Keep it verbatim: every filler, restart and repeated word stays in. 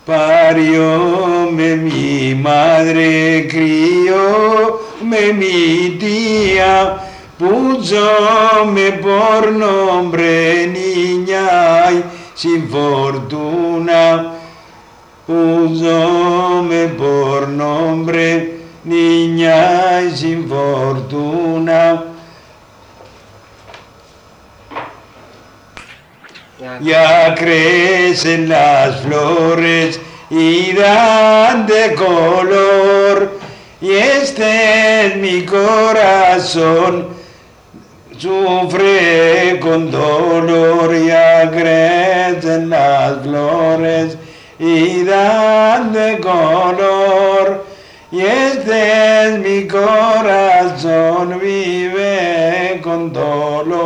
Parióme mi madre, crióme mi tía, púsome por nombre niña y sin fortuna, púsome por nombre niña y sin fortuna. Ya crecen las flores y dan de color, y este es mi corazón, sufre con dolor. Ya crecen las flores y dan de color, y este es mi corazón, vive con dolor.